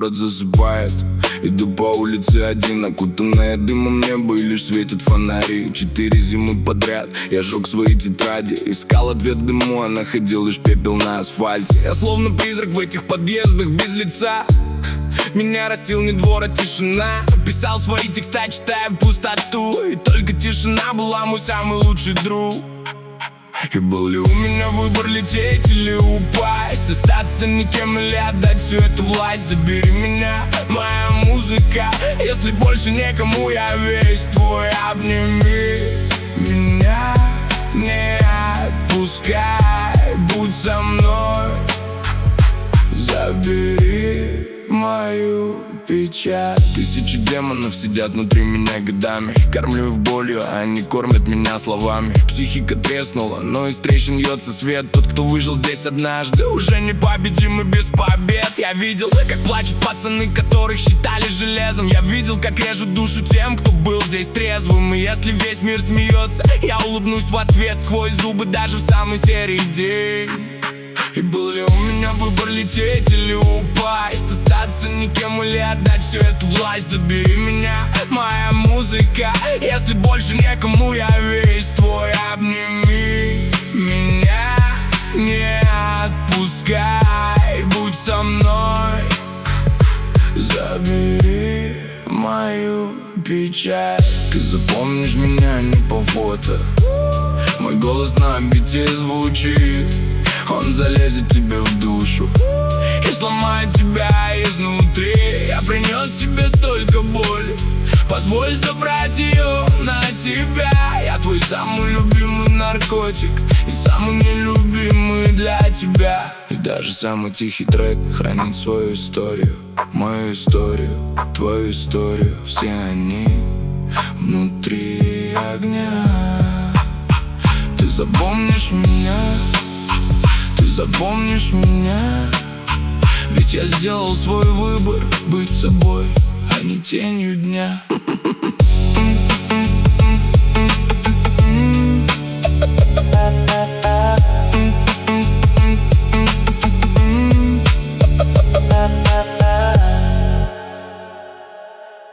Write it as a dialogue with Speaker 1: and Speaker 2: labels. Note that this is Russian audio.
Speaker 1: город засыпает. Иду по улице один, окутанное дымом небо, и лишь светят фонари. 4 зимы подряд я жег свои тетради, искал ответ дыму, а находил лишь пепел на асфальте. Я словно призрак в этих подъездах без лица. Меня растил не двор, а тишина. Писал свои текста, читая в пустоту, и только тишина была мой самый лучший друг. И был ли у меня выбор лететь или упасть, остаться никем или отдать всю эту власть? Забери меня, моя музыка, если больше некому я весь твой. Обними меня, не отпускай, будь со мной. Забери мою печаль. Тысячи демонов сидят внутри меня годами. Кормлю их болью, а они кормят меня словами. Психика треснула, но из трещин льется свет. Тот, кто выжил здесь однажды, уже не победим и без побед. Я видел, как плачут пацаны, которых считали железом. Я видел, как режут душу тем, кто был здесь трезвым. И если весь мир смеется, я улыбнусь в ответ сквозь зубы даже в самый серый день. И был ли у меня выбор лететь или упасть, остаться никем или отдать всю эту власть? Забери меня, моя музыка, если больше некому я весь твой. Обними меня, не отпускай, будь со мной. Забери мою печаль. Ты запомнишь меня не по фото, мой голос на бите звучит. Он залезет тебе в душу и сломает тебя изнутри. Я принес тебе столько боли, позволь забрать ее на себя. Я твой самый любимый наркотик и самый нелюбимый для тебя. И даже самый тихий трек хранит свою историю, мою историю, твою историю. Все они внутри огня. Ты запомнишь меня, ты запомнишь меня, ведь я сделал свой выбор быть собой, а не тенью дня.